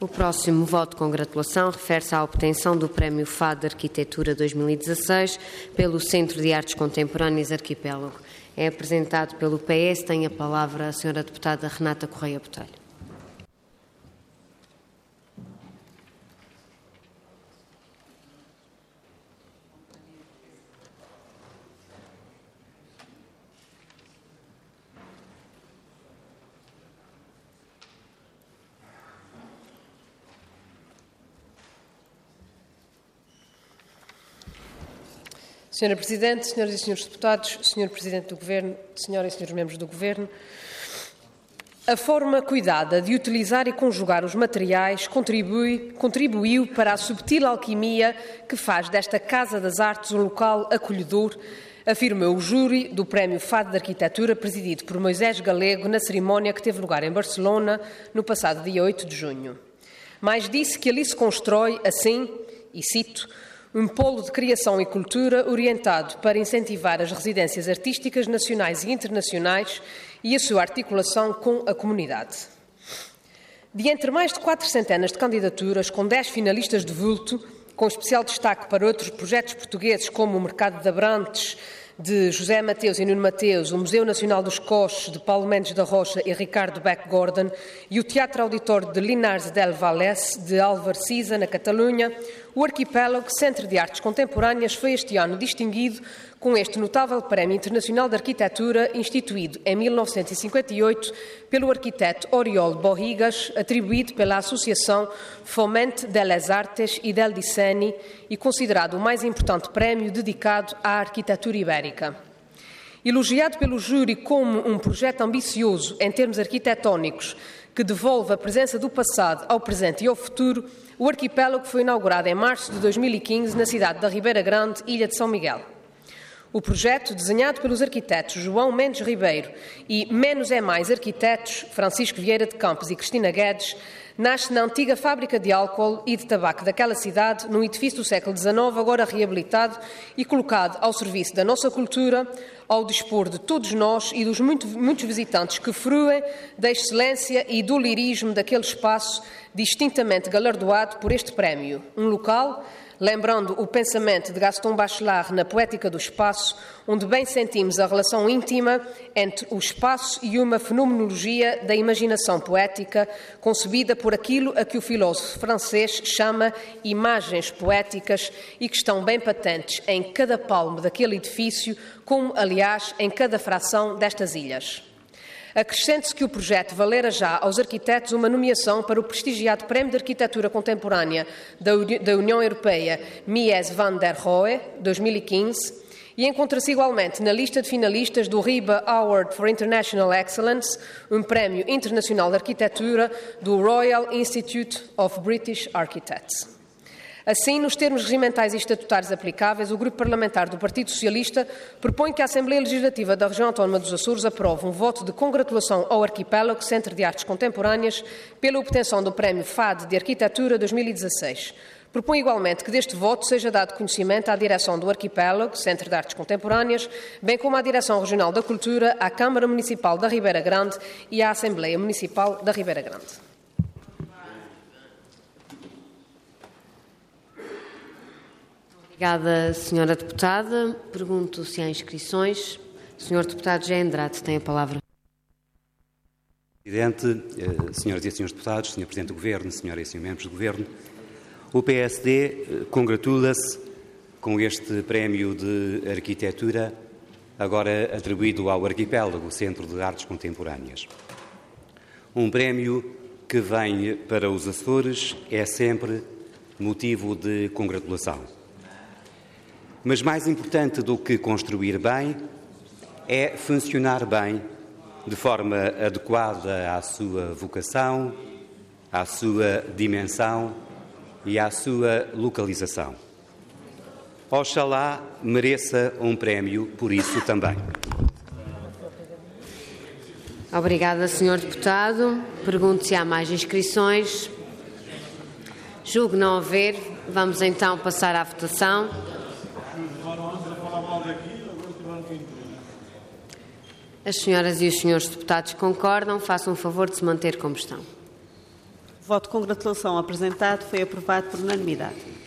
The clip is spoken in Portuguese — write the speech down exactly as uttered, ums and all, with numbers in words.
O próximo voto de congratulação refere-se à obtenção do Prémio F A D de Arquitetura dois mil e dezasseis pelo Centro de Artes Contemporâneas Arquipélago. É apresentado pelo P S. Tem a palavra a senhora deputada Renata Correia Botelho. Senhora Presidente, senhoras e senhores deputados, senhor Presidente do Governo, senhoras e senhores membros do Governo, a forma cuidada de utilizar e conjugar os materiais contribui, contribuiu para a subtil alquimia que faz desta Casa das Artes um local acolhedor, afirmou o júri do Prémio F A D de Arquitetura, presidido por Moisés Galego, na cerimónia que teve lugar em Barcelona no passado dia oito de junho. Mais disse que ali se constrói, assim, e cito, um polo de criação e cultura orientado para incentivar as residências artísticas nacionais e internacionais e a sua articulação com a comunidade. De entre mais de quatro centenas de candidaturas, com dez finalistas de vulto, com especial destaque para outros projetos portugueses como o Mercado de Abrantes, de José Mateus e Nuno Mateus, o Museu Nacional dos Coches, de Paulo Mendes da Rocha e Ricardo Beck Gordon, e o Teatro Auditório de Linares del Vallès, de Álvaro Siza, na Catalunha, o Arquipélago, Centro de Artes Contemporâneas, foi este ano distinguido com este notável Prémio Internacional de Arquitetura, instituído em mil novecentos e cinquenta e oito pelo arquiteto Oriol Borrigas, atribuído pela Associação Foment de les Artes e del Disseny e considerado o mais importante prémio dedicado à arquitetura ibérica. Elogiado pelo júri como um projeto ambicioso em termos arquitetónicos que devolve a presença do passado ao presente e ao futuro, o Arquipélago foi inaugurado em março de dois mil e quinze na cidade da Ribeira Grande, Ilha de São Miguel. O projeto, desenhado pelos arquitetos João Mendes Ribeiro e Menos é Mais Arquitetos, Francisco Vieira de Campos e Cristina Guedes, nasce na antiga fábrica de álcool e de tabaco daquela cidade, num edifício do século dezenove, agora reabilitado e colocado ao serviço da nossa cultura, ao dispor de todos nós e dos muito, muitos visitantes que fruem da excelência e do lirismo daquele espaço distintamente galardoado por este prémio. Um local, lembrando o pensamento de Gaston Bachelard na Poética do Espaço, onde bem sentimos a relação íntima entre o espaço e uma fenomenologia da imaginação poética, concebida por aquilo a que o filósofo francês chama imagens poéticas e que estão bem patentes em cada palmo daquele edifício, como, aliás, em cada fração destas ilhas. Acrescente-se que o projeto valera já aos arquitetos uma nomeação para o prestigiado Prémio de Arquitetura Contemporânea da, Uni- da União Europeia Mies van der Rohe, dois mil e quinze, e encontra-se igualmente na lista de finalistas do RIBA Award for International Excellence, um prémio internacional de arquitetura do Royal Institute of British Architects. Assim, nos termos regimentais e estatutários aplicáveis, o Grupo Parlamentar do Partido Socialista propõe que a Assembleia Legislativa da Região Autónoma dos Açores aprove um voto de congratulação ao Arquipélago, Centro de Artes Contemporâneas, pela obtenção do Prémio F A D de Arquitetura dois mil e dezasseis. Propõe igualmente que deste voto seja dado conhecimento à direção do Arquipélago, Centro de Artes Contemporâneas, bem como à Direção Regional da Cultura, à Câmara Municipal da Ribeira Grande e à Assembleia Municipal da Ribeira Grande. Obrigada, senhora deputada. Pergunto se há inscrições. O senhor deputado José Andrade tem a palavra. Presidente, senhoras e senhores deputados, senhor Presidente do Governo, senhoras e senhores membros do Governo, o P S D congratula-se com este Prémio de Arquitetura, agora atribuído ao Arquipélago, Centro de Artes Contemporâneas. Um prémio que vem para os Açores é sempre motivo de congratulação. Mas mais importante do que construir bem é funcionar bem, de forma adequada à sua vocação, à sua dimensão e à sua localização. Oxalá mereça um prémio por isso também. Obrigada, senhor deputado. Pergunto se há mais inscrições. Julgo não haver. Vamos então passar à votação. As senhoras e os senhores deputados concordam. Façam o favor de se manter como estão. O voto de congratulação apresentado foi aprovado por unanimidade.